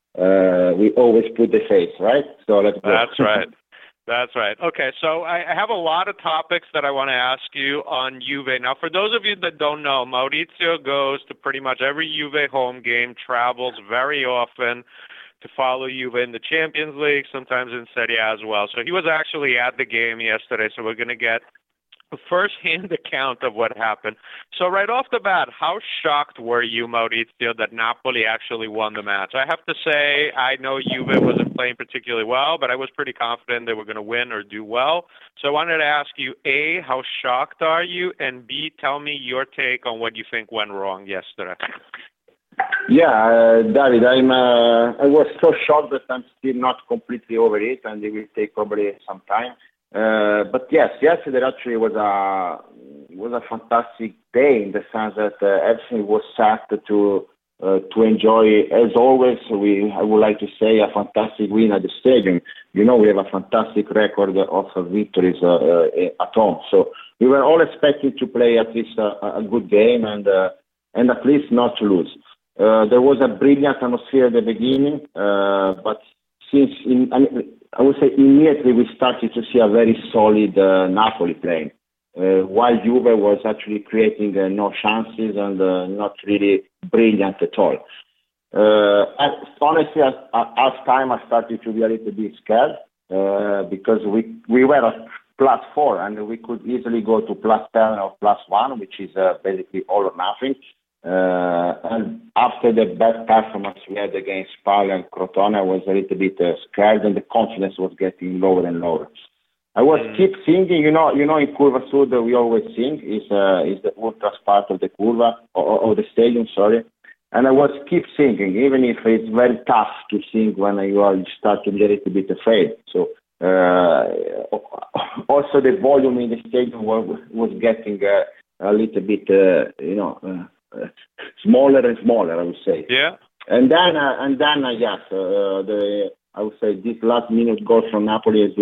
we always put the face, right? So let's go. That's right. That's right. Okay, so I have a lot of topics that I want to ask you on Juve. Now, for those of you that don't know, Maurizio goes to pretty much every Juve home game, travels very often to follow Juve in the Champions League, sometimes in Serie A as well. So he was actually at the game yesterday, so we're going to get a first-hand account of what happened. So right off the bat, how shocked were you, Maurizio, that Napoli actually won the match? I have to say, I know Juve wasn't playing particularly well, but I was pretty confident they were going to win or do well. So I wanted to ask you, A, how shocked are you? And B, tell me your take on what you think went wrong yesterday. Yeah, David, I was so shocked that I'm still not completely over it, and it will take probably some time. But yes, yesterday actually was a fantastic day in the sense that everything was set to enjoy. As always, I would like to say a fantastic win at the stadium. We have a fantastic record of victories at home. So we were all expecting to play at least a good game and at least not to lose. There was a brilliant atmosphere at the beginning, but I would say immediately we started to see a very solid Napoli playing, while Juve was actually creating no chances and not really brilliant at all. Honestly, at half-time, I started to be a little bit scared because we were at +4 and we could easily go to +10 or +1, which is basically all or nothing. And after the bad performance we had against Spal and Crotone, I was a little bit scared and the confidence was getting lower and lower. I was keep singing, in Curva Sud we always sing, is the ultras part of the Curva, or the stadium, sorry. And I was keep singing, even if it's very tough to sing when you start to be a little bit afraid. So also the volume in the stadium was getting a little bit, smaller and smaller, I would say. Yeah. And then yes, I would say this last minute goal from Napoli has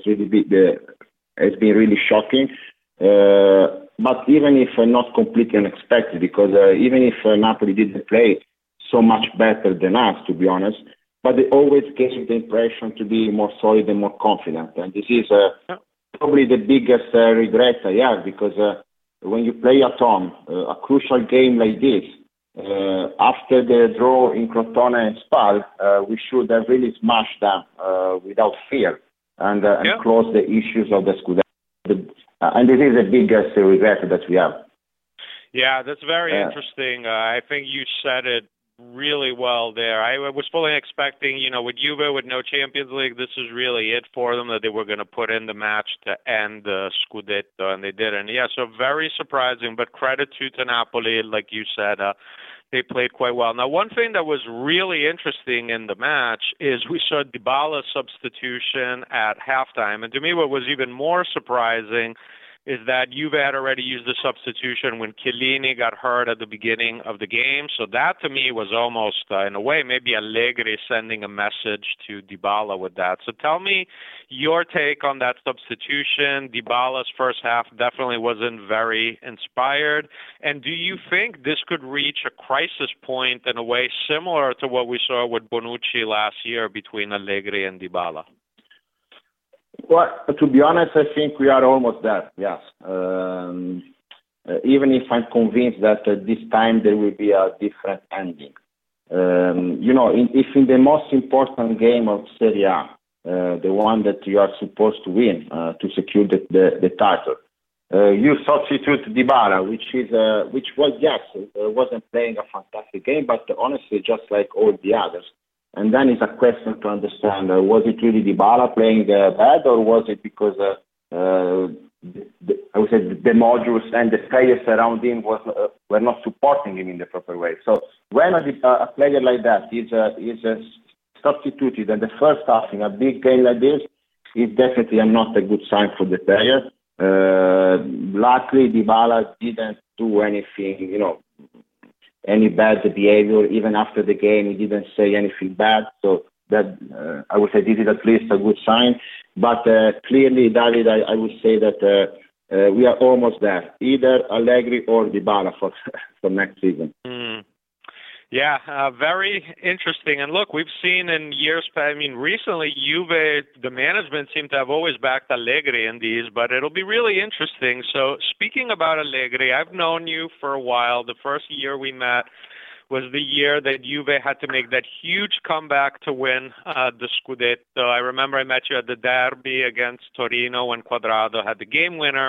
been really shocking. But even if not completely unexpected, because even if Napoli didn't play so much better than us, to be honest, but they always gave the impression to be more solid and more confident. And this is probably the biggest regret I have, because when you play at home, a crucial game like this, after the draw in Crotone and Spal, we should have really smashed them without fear and close the issues of the Scudetto. And this is the biggest regret that we have. Yeah, that's very interesting. I think you said it really well there. I was fully expecting, with Juve, with no Champions League, this is really it for them, that they were going to put in the match to end the Scudetto, and they didn't. Yeah, so very surprising, but credit to Napoli, like you said, they played quite well. Now, one thing that was really interesting in the match is we saw Dybala's substitution at halftime, and to me what was even more surprising is that Juve had already used the substitution when Chiellini got hurt at the beginning of the game. So that, to me, was almost, in a way, maybe Allegri sending a message to Dybala with that. So tell me your take on that substitution. Dybala's first half definitely wasn't very inspired. And do you think this could reach a crisis point in a way similar to what we saw with Bonucci last year between Allegri and Dybala? Well, to be honest, I think we are almost there, yes. Even if I'm convinced that this time there will be a different ending. If in the most important game of Serie A, the one that you are supposed to win to secure the title, you substitute Dybala, which wasn't playing a fantastic game, but honestly, just like all the others. And then it's a question to understand, was it really Dybala playing bad, or was it because I would say the modules and the players around him were not supporting him in the proper way? So when a player like that is substituted in the first half in a big game like this, it's definitely not a good sign for the player. Luckily, Dybala didn't do anything, any bad behavior. Even after the game, he didn't say anything bad. So that I would say this is at least a good sign. But clearly, David, I would say that we are almost there. Either Allegri or Dybala for next season. Yeah, very interesting. And look, we've seen in years past, recently, Juve, the management seemed to have always backed Allegri in these, but it'll be really interesting. So speaking about Allegri, I've known you for a while. The first year we met was the year that Juve had to make that huge comeback to win the Scudetto. I remember I met you at the derby against Torino when Quadrado had the game winner.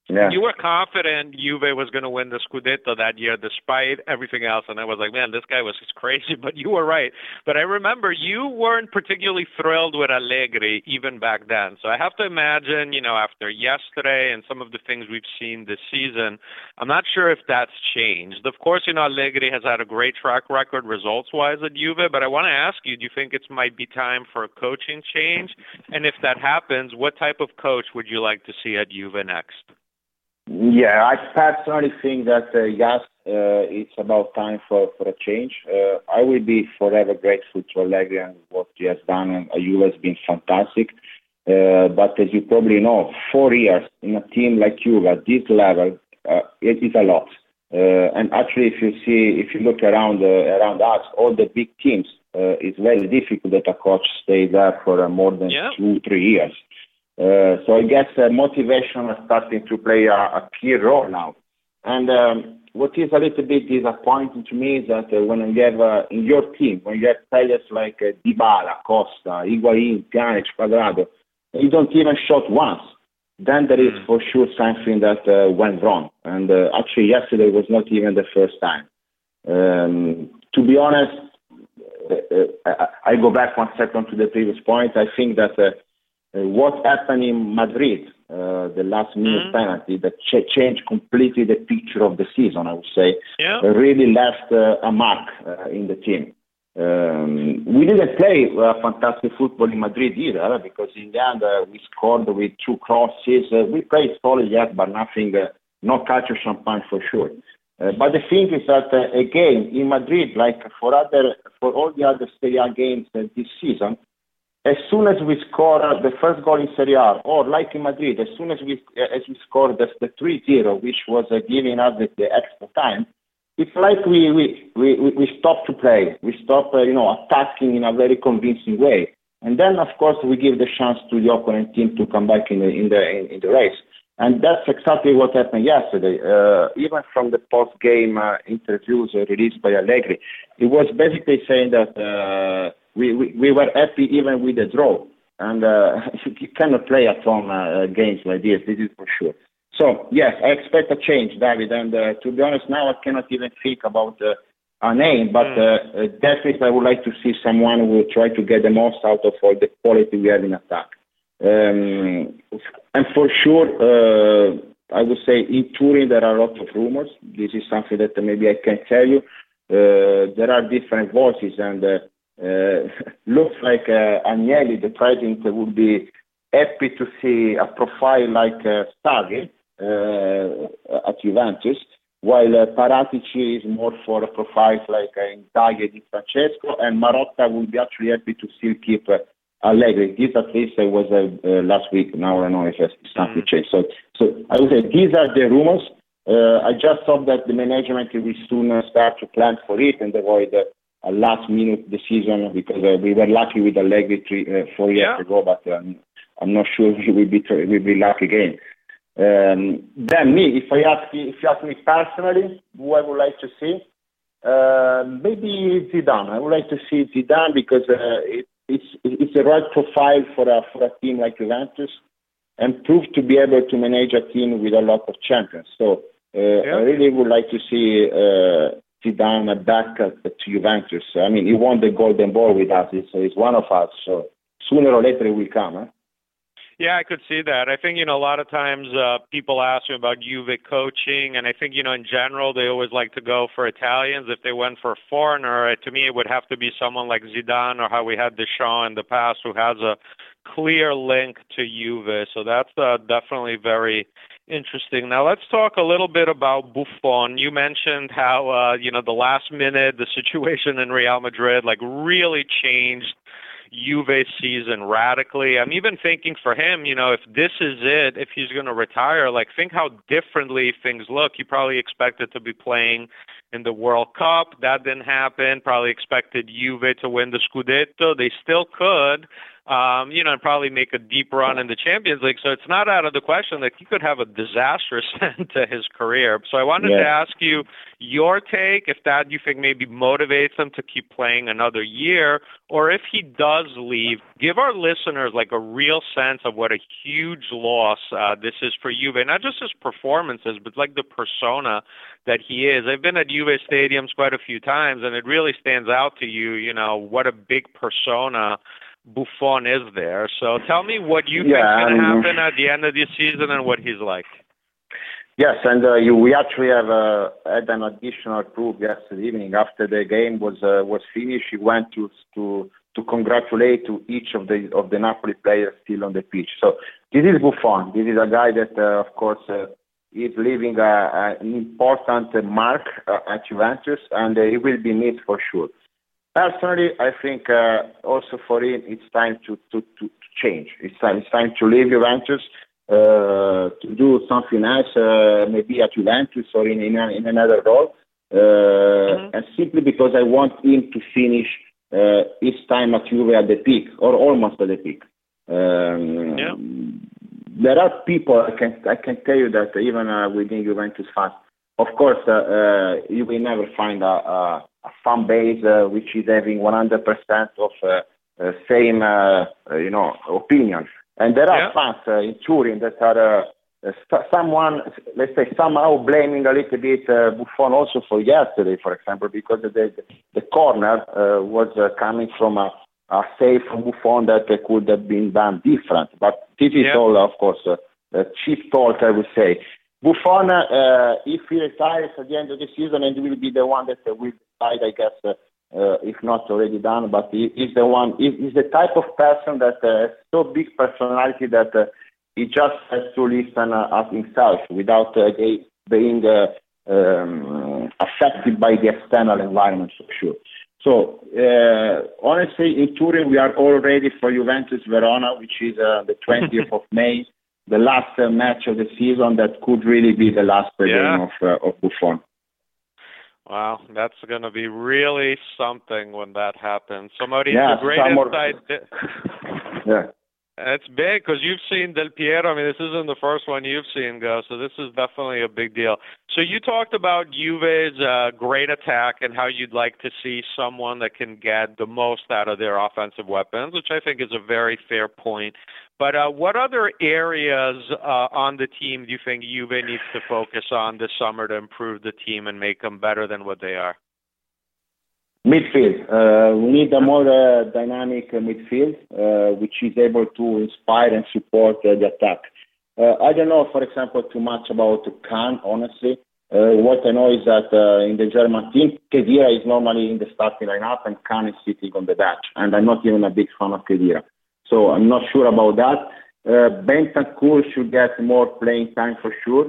Yeah. You were confident Juve was going to win the Scudetto that year despite everything else. And I was like, man, this guy was just crazy. But you were right. But I remember you weren't particularly thrilled with Allegri even back then. So I have to imagine, after yesterday and some of the things we've seen this season, I'm not sure if that's changed. Of course, Allegri has had a great track record results-wise at Juve. But I want to ask you, do you think it might be time for a coaching change? And if that happens, what type of coach would you like to see at Juve next? Yeah, I personally think that, yes, it's about time for a change. I will be forever grateful to Allegri and what he has done, and Juve has been fantastic. But as you probably know, 4 years in a team like Juve at this level, it is a lot. And actually, if you look around us, all the big teams, it's very difficult that a coach stays there for more than 2-3 years. So I guess motivation is starting to play a key role now. And what is a little bit disappointing to me is that when you have in your team, when you have players like Dybala, Costa, Higuain, Pjanic, Cuadrado, you don't even shot once, then there is for sure something that went wrong. And actually yesterday was not even the first time. To be honest, I go back 1 second to the previous point. I think that what happened in Madrid, the last minute penalty, that changed completely the picture of the season, I would say, really left a mark in the team. We didn't play fantastic football in Madrid either, because in the end we scored with 2 crosses. We played solid, yes, but nothing, no culture champagne for sure. But the thing is that, again, in Madrid, like for all the other Serie A games this season, as soon as we score the first goal in Serie A, or like in Madrid, as soon as we score the 3-0, which was giving us the extra time, it's like we stop to play. We stop, attacking in a very convincing way, and then of course we give the chance to the opponent team to come back in the race. And that's exactly what happened yesterday. Even from the post-game interviews released by Allegri, he was basically saying that we were happy even with the draw. And you cannot play at home games like this is for sure. So, yes, I expect a change, David. And to be honest, now I cannot even think about a name. But definitely I would like to see someone who will try to get the most out of all the quality we have in attack. And for sure, I would say in Turin there are a lot of rumors. This is something that maybe I can tell you. There are different voices, and looks like Agnelli, the president, would be happy to see a profile like Sarri at Juventus, while Paratici is more for profiles like Inzaghi, Di Francesco, and Marotta would be actually happy to still keep Allegri. This at least was last week. Now I don't know if something changed. So I would say these are the rumors. I just hope that the management will soon start to plan for it and avoid a last-minute decision, because we were lucky with Allegri 4 years ago, but I'm not sure we'll be lucky again. Then me, if you ask me personally, who I would like to see, maybe Zidane. I would like to see Zidane because it's the right profile for a team like Juventus, and proved to be able to manage a team with a lot of champions. So I really would like to see Zidane back to Juventus. I mean, he won the Golden Ball with us. He's one of us. So sooner or later he will come. Huh? Yeah, I could see that. I think, a lot of times people ask me about Juve coaching, and I think, in general, they always like to go for Italians. If they went for a foreigner, to me, it would have to be someone like Zidane, or how we had Deschamps in the past, who has a clear link to Juve. So that's definitely very interesting. Now, let's talk a little bit about Buffon. You mentioned how, the last minute, the situation in Real Madrid, really changed Juve season radically. I'm even thinking for him, if this is it, if he's going to retire, think how differently things look. He probably expected to be playing in the World Cup. That didn't happen. Probably expected Juve to win the Scudetto. They still could, and probably make a deep run in the Champions League. So it's not out of the question that he could have a disastrous end to his career. So I wanted to ask you your take, if that you think maybe motivates him to keep playing another year, or if he does leave, give our listeners like a real sense of what a huge loss this is for Juve, not just his performances, but like the persona that he is. I've been at Juve stadiums quite a few times, and it really stands out to you, what a big persona Buffon is there. So tell me what you think is going to happen at the end of the season and what he's like. Yes, and we actually have had an additional proof yesterday evening. After the game was finished, he went to congratulate to each of the Napoli players still on the pitch. So this is Buffon. This is a guy that, of course, is leaving an important mark at Juventus, and he will be missed for sure. Personally, I think also for him, it's time to change. It's time to leave Juventus, to do something else, maybe at Juventus or in another role. And simply because I want him to finish his time at Juve at the peak, or almost at the peak. There are people, I can tell you that even within Juventus fans, of course, you will never find a fan base which is having 100% of same opinion. And there are fans in Turin that are somehow blaming a little bit Buffon also for yesterday, for example, because the corner was coming from a save from Buffon that could have been done different. But this is all, of course, cheap talk, I would say. Buffon, if he retires at the end of the season, and will be the one that will decide, I guess, if not already done, but he's the one. He's the type of person that has so big personality that he just has to listen at himself without being affected by the external environment, for sure. So, honestly, in Turin, we are all ready for Juventus Verona, which is the 20th of May. The last match of the season that could really be the last game of Buffon. Wow, that's going to be really something when that happens. So, Maurizio, great insight. It's big because you've seen Del Piero. I mean, this isn't the first one you've seen go, so this is definitely a big deal. So you talked about Juve's great attack and how you'd like to see someone that can get the most out of their offensive weapons, which I think is a very fair point. But what other areas on the team do you think Juve needs to focus on this summer to improve the team and make them better than what they are? Midfield. We need a more dynamic midfield, which is able to inspire and support the attack. I don't know, for example, too much about Kahn, honestly. What I know is that in the German team, Khedira is normally in the starting lineup and Kahn is sitting on the bench. And I'm not even a big fan of Khedira. So I'm not sure about that. Bentancur should get more playing time for sure.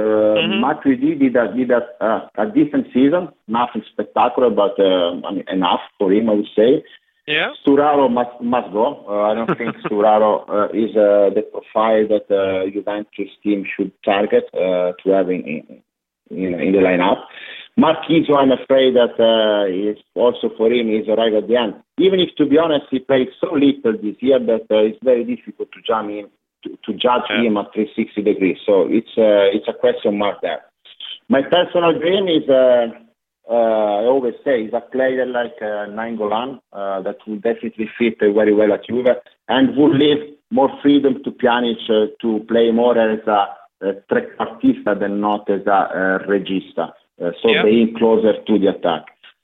Matuidi did a decent season, nothing spectacular, but enough for him, I would say. Yeah. Sturaro must go. I don't think Sturaro is the profile that Juventus team should target to have in the lineup. Marquinhos, I'm afraid that is also for him is arrived at the end. Even if, to be honest, he played so little this year that it's very difficult to judge him. To judge him at 360 degrees. So it's a question mark there. My personal dream is, I always say, is a player like Nainggolan that will definitely fit very well at Juve and would leave more freedom to Pjanic to play more as a trequartista than not as a regista. Being closer to the attack.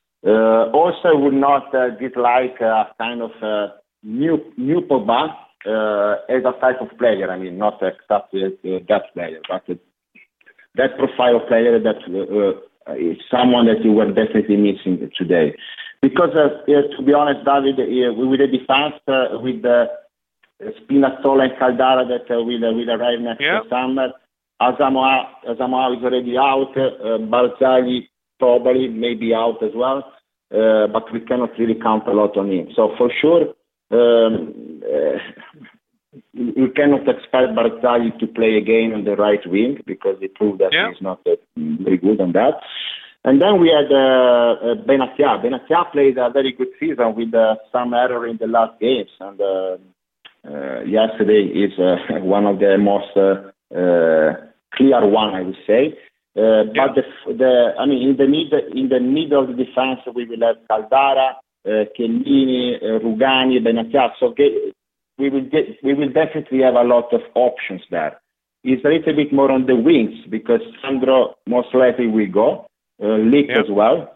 Also, I would not dislike a kind of new Pogba. As a type of player, I mean, not exactly that player, but that profile of player that is someone that you were definitely missing today. Because, to be honest, David, with the defense, with the Spinazzola and Caldara that will arrive next summer, Asamoah is already out, Barzagli probably may be out as well, but we cannot really count a lot on him. So for sure, you cannot expect Barzagli to play again on the right wing because he proved that he's not very good on that. And then we had Benatia. Benatia played a very good season with some error in the last games, and yesterday is one of the most clear one, I would say. But in the middle of the defense, we will have Caldara, Chiellini, Rugani, Benatia. So we will definitely have a lot of options there. It's a little bit more on the wings because Sandro most likely will go, Lik as well.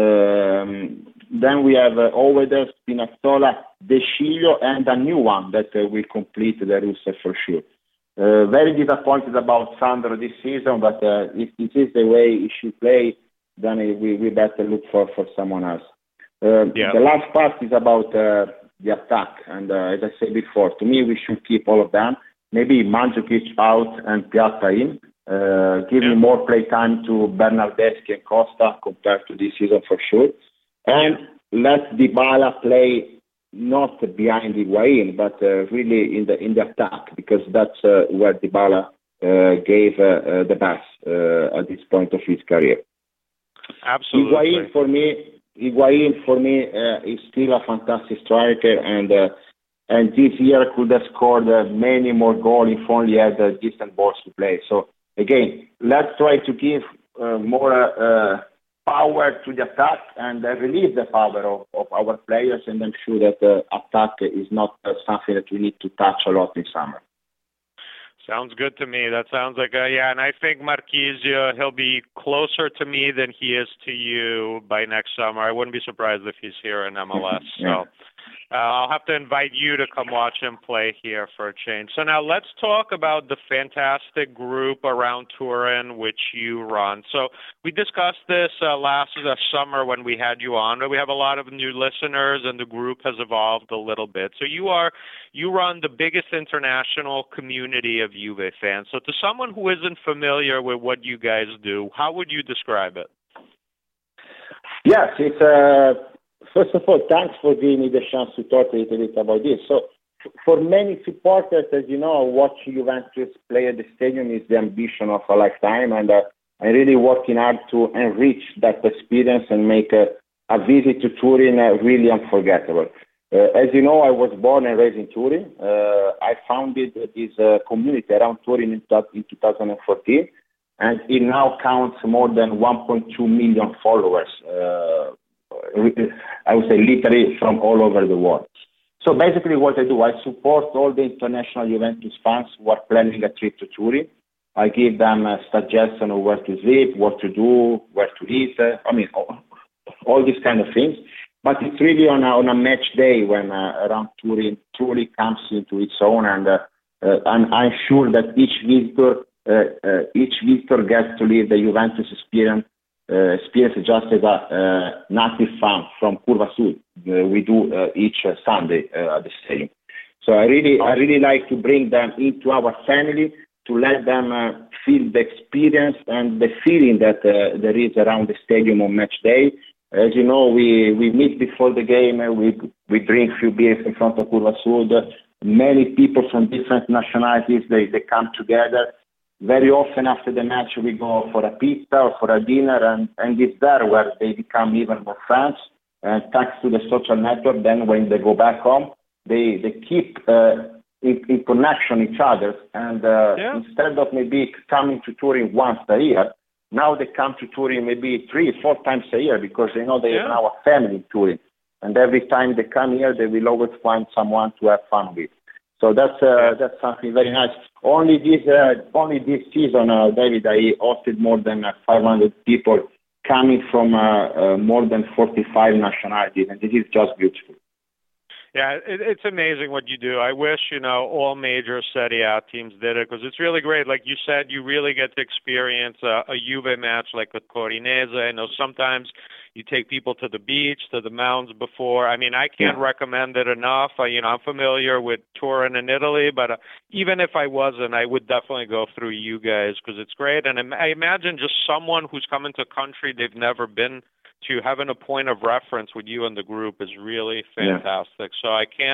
Then we have Ovedes, Spinazzola, De Sciglio, and a new one that will complete the roster for sure. Very disappointed about Sandro this season, but if this is the way he should play, then we better look for someone else. The last part is about the attack, and as I said before, to me we should keep all of them. Maybe Mandzukic out and Piazza in, giving more play time to Bernardeschi and Costa compared to this season for sure, and let Dybala play not behind Higuain, but really in the attack, because that's where Dybala gave the best at this point of his career. Absolutely. Higuain for me is still a fantastic striker, and this year could have scored many more goals if only had decent balls to play. So again, let's try to give more power to the attack and relieve the power of our players, and I'm sure that attack is not something that we need to touch a lot this summer. Sounds good to me. That sounds like and I think Marchisio, he'll be closer to me than he is to you by next summer. I wouldn't be surprised if he's here in MLS. So I'll have to invite you to come watch him play here for a change. So now let's talk about the fantastic group around Turin, which you run. So we discussed this last summer when we had you on, but we have a lot of new listeners, and the group has evolved a little bit. So you run the biggest international community of Juve fans. So to someone who isn't familiar with what you guys do, how would you describe it? Yes, it's first of all, thanks for giving me the chance to talk a little bit about this. So for many supporters, as you know, watching Juventus play at the stadium is the ambition of a lifetime, and I'm really working hard to enrich that experience and make a visit to Turin really unforgettable. As you know, I was born and raised in Turin. I founded this community around Turin in 2014, and it now counts more than 1.2 million followers. I would say literally from all over the world. So basically what I do, I support all the international Juventus fans who are planning a trip to Turin. I give them a suggestion of where to sleep, what to do, where to eat, all these kind of things. But it's really on a match day when around Turin truly comes into its own, and I'm sure that each visitor gets to live the Juventus experience just as a native fan from Curva Sud. We do each Sunday at the stadium. So I really like to bring them into our family, to let them feel the experience and the feeling that there is around the stadium on match day. As you know, we meet before the game, we drink a few beers in front of Curva Sud. Many people from different nationalities, they come together. Very often after the match, we go for a pizza or for a dinner, and it's there where they become even more friends. And thanks to the social network, then when they go back home, they keep in connection each other. And instead of maybe coming to Turin once a year, now they come to Turin maybe 3-4 times a year, because they know they have now a family in Turin. And every time they come here, they will always find someone to have fun with. So that's something very nice. Only this season, David, I hosted more than 500 people coming from more than 45 nationalities, and this is just beautiful. Yeah, it's amazing what you do. I wish, all major Serie A teams did it, because it's really great. Like you said, you really get to experience a Juve match like with Corinese. I know sometimes you take people to the beach, to the mountains before. I mean, I can't recommend it enough. I'm familiar with Turin in Italy, but even if I wasn't, I would definitely go through you guys, because it's great. And I imagine just someone who's coming to a country they've never been to, having a point of reference with you and the group is really fantastic. So I can't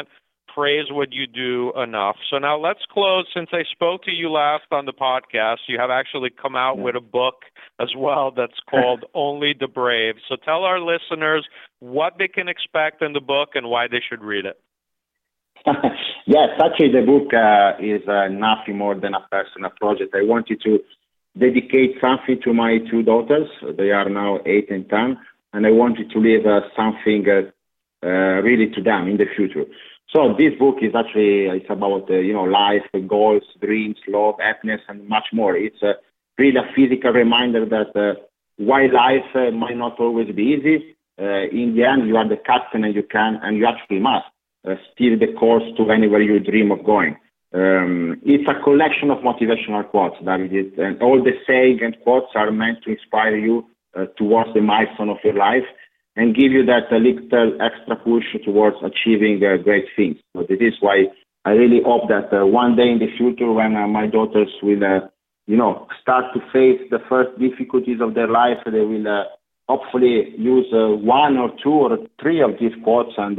praise what you do enough. So now let's close. Since I spoke to you last on the podcast, you have actually come out with a book as well that's called Only the Brave. So tell our listeners what they can expect in the book and why they should read it. Yes, actually the book is nothing more than a personal project. I wanted to dedicate something to my two daughters. They are now 8 and 10, and I wanted to leave something really to them in the future. So this book is actually, it's about, life, goals, dreams, love, happiness, and much more. It's really a physical reminder that while life might not always be easy, in the end, you are the captain and you actually must steer the course to anywhere you dream of going. It's a collection of motivational quotes, David, and all the sayings and quotes are meant to inspire you towards the milestone of your life and give you that little extra push towards achieving great things. So this is why I really hope that one day in the future, when my daughters will, start to face the first difficulties of their life, they will hopefully use one or two or three of these quotes and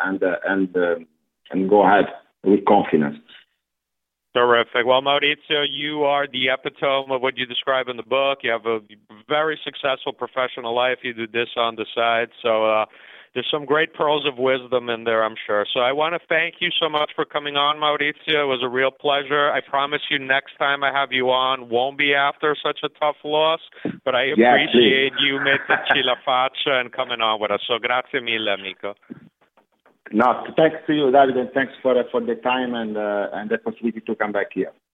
go ahead with confidence. Terrific. Well, Maurizio, you are the epitome of what you describe in the book. You have a very successful professional life. You do this on the side. So there's some great pearls of wisdom in there, I'm sure. So I want to thank you so much for coming on, Maurizio. It was a real pleasure. I promise you next time I have you on won't be after such a tough loss, but I appreciate you metterci la faccia and coming on with us. So grazie mille, amico. No, thanks to you, David, and thanks for the time and the possibility to come back here.